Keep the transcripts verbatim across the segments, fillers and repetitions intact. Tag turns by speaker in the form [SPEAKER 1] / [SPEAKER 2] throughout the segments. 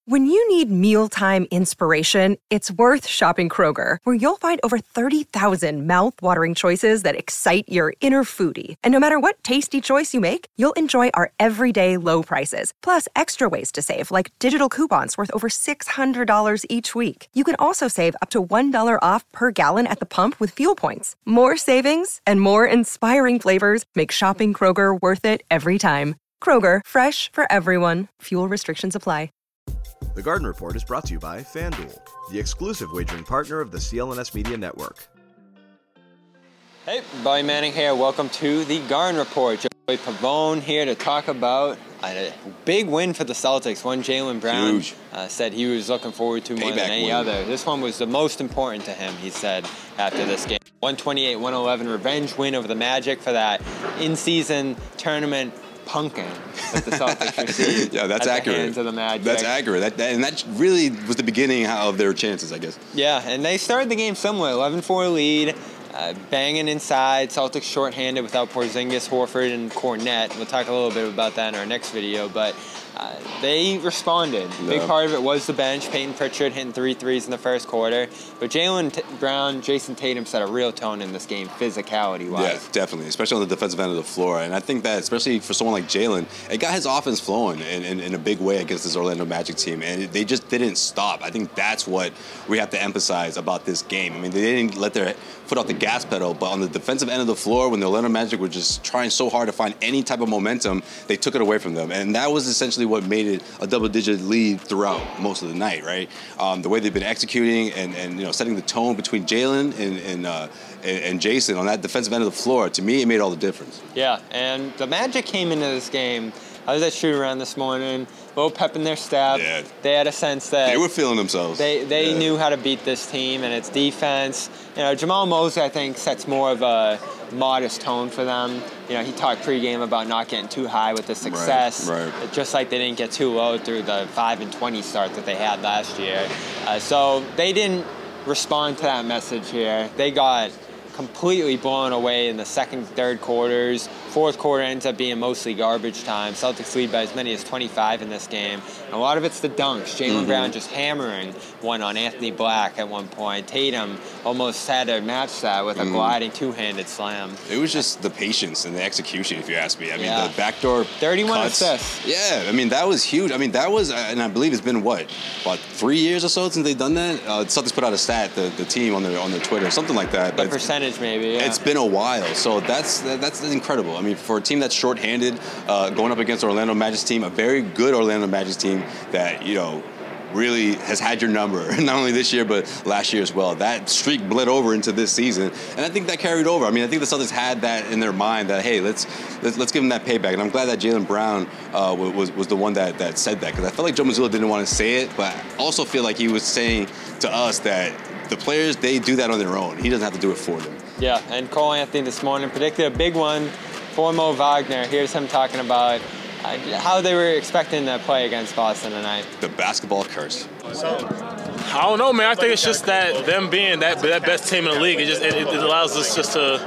[SPEAKER 1] When you need mealtime inspiration, it's worth shopping Kroger, where you'll find over thirty thousand mouth-watering choices that excite your inner foodie. And no matter what tasty choice you make, you'll enjoy our everyday low prices, plus extra ways to save, like digital coupons worth over six hundred dollars each week. You can also save up to one dollar off per gallon at the pump with fuel points. More savings and more inspiring flavors make shopping Kroger worth it every time. Kroger, fresh for everyone. Fuel restrictions apply.
[SPEAKER 2] The Garden Report is brought to you by FanDuel, the exclusive wagering partner of the C L N S Media Network.
[SPEAKER 3] Hey, Bobby Manning here. Welcome to the Garden Report. Joey Pavone here to talk about a big win for the Celtics. One Jaylen Brown uh, said he was looking forward to more
[SPEAKER 4] Payback
[SPEAKER 3] than any
[SPEAKER 4] win.
[SPEAKER 3] other. This one was the most important to him, he said, after this game. one twenty-eight one eleven revenge win over the Magic for that in-season tournament punking that the Celtics received.
[SPEAKER 4] Yeah, that's
[SPEAKER 3] at
[SPEAKER 4] accurate.
[SPEAKER 3] The hands of the Magic.
[SPEAKER 4] That's accurate. That, that, and that really was the beginning of their chances, I guess.
[SPEAKER 3] Yeah, and they started the game similar, eleven four lead, uh, banging inside. Celtics shorthanded without Porzingis, Horford, and Kornet. We'll talk a little bit about that in our next video, but uh, they responded.
[SPEAKER 4] Yeah.
[SPEAKER 3] Big part of it was the bench. Peyton Pritchard hitting three threes in the first quarter, but Jaylen T- Brown, Jason Tatum set a real tone in this game, physicality-wise.
[SPEAKER 4] Yeah, definitely, especially on the defensive end of the floor. And I think that, especially for someone like Jaylen, it got his offense flowing in, in, in a big way against this Orlando Magic team. And they just didn't stop. I think that's what we have to emphasize about this game. I mean, they didn't let their foot off the gas pedal, but on the defensive end of the floor, when the Orlando Magic were just trying so hard to find any type of momentum, they took it away from them. And that was essentially what made it a double-digit lead throughout most of the night, right? Um, the way they've been executing and, and you know setting the tone between Jaylen and and, uh, and and Jason on that defensive end of the floor, to me, it made all the difference.
[SPEAKER 3] Yeah, and the Magic came into this game. I was at shoot-around this morning, a little pep in their step.
[SPEAKER 4] Yeah.
[SPEAKER 3] They had a sense that
[SPEAKER 4] They were feeling themselves.
[SPEAKER 3] They they
[SPEAKER 4] yeah.
[SPEAKER 3] knew how to beat this team and its defense. You know, Jamal Mosley, I think, sets more of a modest tone for them. You know, he talked pregame about not getting too high with the success,
[SPEAKER 4] right, right.
[SPEAKER 3] just like they didn't get too low through the five and twenty start that they had last year. Uh, so they didn't respond to that message here. They got completely blown away in the second, third quarters. Fourth quarter ends up being mostly garbage time. Celtics lead by as many as twenty-five in this game. And a lot of it's the dunks. Jaylen
[SPEAKER 4] Mm-hmm.
[SPEAKER 3] Brown just hammering one on Anthony Black at one point. Tatum almost had to match that with a
[SPEAKER 4] Mm-hmm.
[SPEAKER 3] gliding two-handed slam.
[SPEAKER 4] It was just the patience and the execution, if you ask me. I mean,
[SPEAKER 3] Yeah.
[SPEAKER 4] the backdoor
[SPEAKER 3] thirty-one
[SPEAKER 4] cuts.
[SPEAKER 3] assists.
[SPEAKER 4] Yeah, I mean, that was huge. I mean, that was, and I believe it's been, what, about three years or so since they've done that? Uh, Celtics put out a stat, the, the team on their on their Twitter, something like that.
[SPEAKER 3] The
[SPEAKER 4] But it's-
[SPEAKER 3] percentage maybe, yeah.
[SPEAKER 4] It's been a while, so that's that's incredible. I mean, for a team that's shorthanded, uh, going up against Orlando Magic's team, a very good Orlando Magic team that, you know, really has had your number, not only this year, but last year as well. That streak bled over into this season, and I think that carried over. I mean, I think the Celtics had that in their mind that, hey, let's let's, let's give them that payback, and I'm glad that Jaylen Brown uh, was was the one that, that said that, because I felt like Joe Mazzulla didn't want to say it, but I also feel like he was saying to us that the players, they do that on their own. He doesn't have to do it for them.
[SPEAKER 3] Yeah, and Cole Anthony this morning predicted a big one for Mo Wagner. Here's him talking about uh, how they were expecting to play against Boston tonight.
[SPEAKER 4] The basketball curse.
[SPEAKER 5] I don't know, man. I think it's just that them being that that best team in the league, it just it, it allows us just to.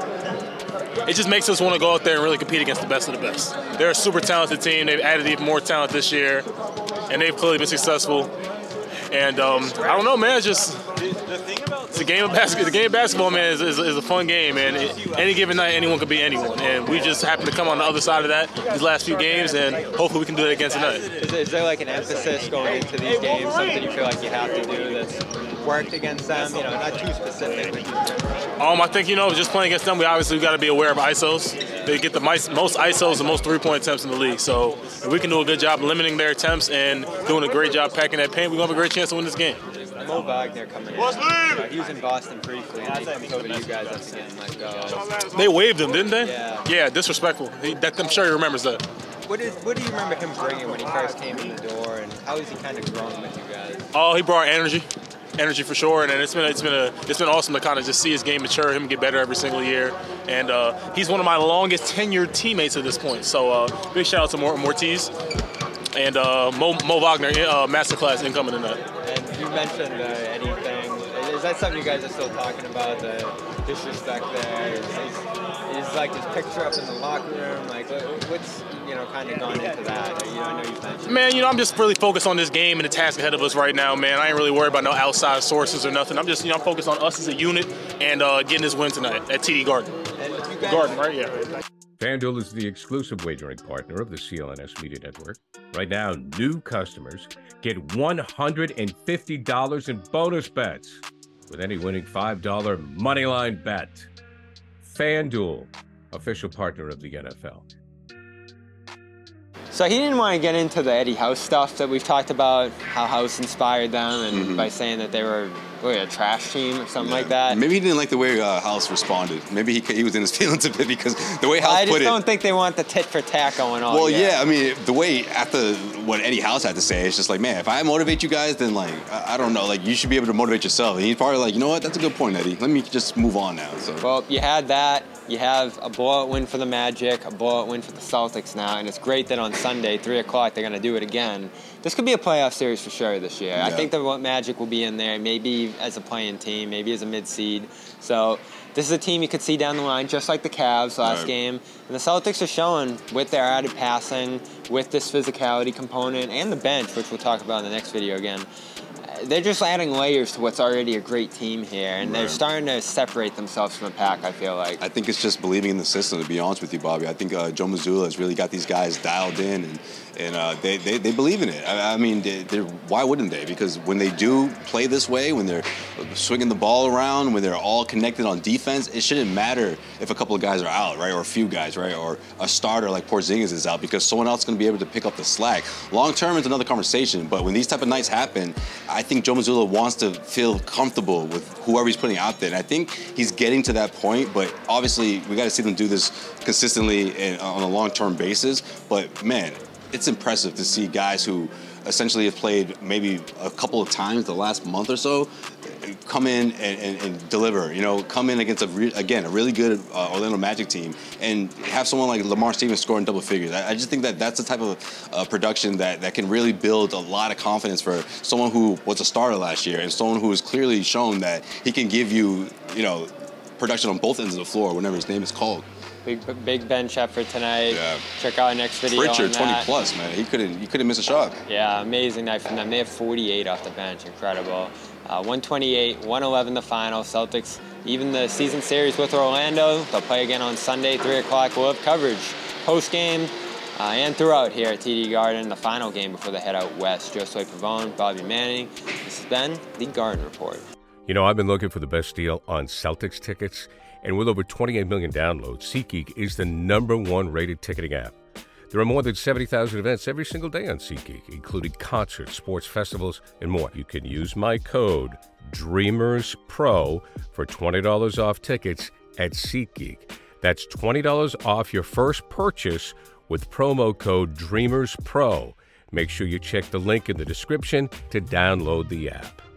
[SPEAKER 5] It just makes us want to go out there and really compete against the best of the best. They're a super talented team. They've added even more talent this year, and they've clearly been successful. And um, I don't know, man. It's just it's a game of basketball. The game of basketball, man, is, is, is a fun game. And it, any given night, anyone could beat anyone. And we just happen to come on the other side of that these last few games, and hopefully we can do that again tonight.
[SPEAKER 3] Is, is there like an emphasis going into these games, something you feel like you have to do that's worked against them? You know, not too specific, but
[SPEAKER 5] Um, I think, you know, just playing against them, we obviously got to be aware of I S Os. They get the most I S Os and most three-point attempts in the league. So if we can do a good job limiting their attempts and doing a great job packing that paint, we're going to have a great chance to win this game.
[SPEAKER 3] Mo Wagner coming in. Uh, he was in Boston briefly, and he comes over to you guys after getting let go.
[SPEAKER 5] They waived him, didn't they?
[SPEAKER 3] Yeah.
[SPEAKER 5] Yeah, disrespectful. He, that, I'm sure he remembers that.
[SPEAKER 3] What, is, what do you remember him bringing when he first came in the door, and how has he kind of grown with you guys?
[SPEAKER 5] Oh, he brought energy. Energy for sure, and it's been it's been a it's been awesome to kind of just see his game mature, him get better every single year, and uh, he's one of my longest tenured teammates at this point. So uh, big shout out to Mort Mortiz and uh, Mo, Mo Wagner, uh, masterclass incoming tonight.
[SPEAKER 3] And you mentioned uh, anything. is that something you guys are still talking about, the disrespect there? Is, is, is like his picture up in the locker room? Like, what's, you know, kind of gone into that? You know, I know you've mentioned.
[SPEAKER 5] Man, you know, I'm just really focused on this game and the task ahead of us right now, man. I ain't really worried about no outside sources or nothing. I'm just, you know, I'm focused on us as a unit and uh, getting this win tonight at T D Garden.
[SPEAKER 3] And you guys,
[SPEAKER 5] Garden, right? Yeah.
[SPEAKER 6] FanDuel is the exclusive wagering partner of the C L N S Media Network. Right now, new customers get one hundred fifty dollars in bonus bets with any winning five dollar moneyline bet. FanDuel, official partner of the N F L.
[SPEAKER 3] So he didn't want to get into the Eddie House stuff that we've talked about, how House inspired them, and mm-hmm. by saying that they were really a trash team or something yeah. like that.
[SPEAKER 4] Maybe he didn't like the way uh, House responded. Maybe he he was in his feelings a bit because the way House
[SPEAKER 3] I
[SPEAKER 4] put it.
[SPEAKER 3] I just don't think they want the tit for tat going on.
[SPEAKER 4] Well,
[SPEAKER 3] yet.
[SPEAKER 4] yeah, I mean, the way after what Eddie House had to say, it's just like, man, if I motivate you guys, then like, I, I don't know, like you should be able to motivate yourself. And he's probably like, you know what, that's a good point, Eddie. Let me just move on now. So.
[SPEAKER 3] Well, you had that. You have a blowout win for the Magic, a blowout win for the Celtics now, and it's great that on Sunday, three o'clock, they're going to do it again. This could be a playoff series for sure this year. Yeah. I think the Magic will be in there, maybe as a playing team, maybe as a mid-seed. So this is a team you could see down the line, just like the Cavs last right. game. And the Celtics are showing with their added passing, with this physicality component, and the bench, which we'll talk about in the next video again. They're just adding layers to what's already a great team here, and right. they're starting to separate themselves from the pack, I feel like.
[SPEAKER 4] I think it's just believing in the system, to be honest with you, Bobby. I think uh, Joe Mazzulla has really got these guys dialed in, and, and uh, they, they, they believe in it. I, I mean, they, why wouldn't they? Because when they do play this way, when they're swinging the ball around, when they're all connected on defense, it shouldn't matter if a couple of guys are out, right, or a few guys, right, or a starter like Porzingis is out, because someone else is going to be able to pick up the slack. Long term, it's another conversation, but when these type of nights happen, I think Joe Mazzulla wants to feel comfortable with whoever he's putting out there. And I think he's getting to that point, but obviously we got to see them do this consistently and on a long-term basis. But, man, it's impressive to see guys who essentially have played maybe a couple of times the last month or so come in and, and, and deliver, you know, come in against, a re- again, a really good uh, Orlando Magic team and have someone like Lamar Stevens scoring double figures. I, I just think that that's the type of uh, production that, that can really build a lot of confidence for someone who was a starter last year and someone who has clearly shown that he can give you, you know, production on both ends of the floor whenever his name is called.
[SPEAKER 3] Big, big bench effort tonight.
[SPEAKER 4] Yeah.
[SPEAKER 3] Check out our next video
[SPEAKER 4] Pritchard,
[SPEAKER 3] on that.
[SPEAKER 4] twenty plus, man. He couldn't, he couldn't miss a shot.
[SPEAKER 3] Yeah, amazing night from them. They have forty-eight off the bench. Incredible. Uh, one twenty-eight, one eleven the final. Celtics, even the season series with Orlando. They'll play again on Sunday, three o'clock. We'll have coverage post-game uh, and throughout here at T D Garden. The final game before they head out west. Josue Pavone, Bobby Manning. This has been the Garden Report.
[SPEAKER 6] You know, I've been looking for the best deal on Celtics tickets. And with over twenty-eight million downloads, SeatGeek is the number one rated ticketing app. There are more than seventy thousand events every single day on SeatGeek, including concerts, sports festivals, and more. You can use my code DREAMERSPRO for twenty dollars off tickets at SeatGeek. That's twenty dollars off your first purchase with promo code DREAMERSPRO. Make sure you check the link in the description to download the app.